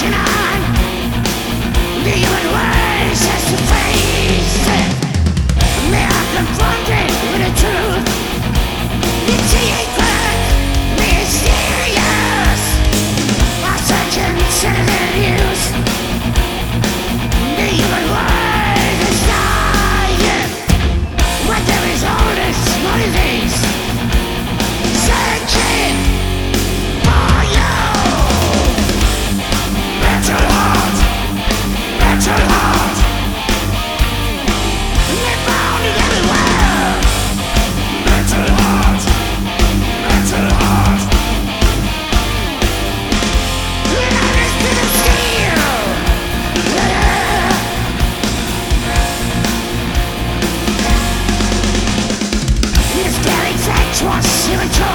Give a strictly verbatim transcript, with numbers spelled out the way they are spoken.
marching on. The human race has to face it. We are confronted with the truth. The secret, mysterious. Our surgeons and their use. The human race is dying. But there is all this money things searching for you. Metal heart, metal heart. We found it everywhere. Metal heart, metal heart. Life is been of steel. Yeah. This galaxy was even true.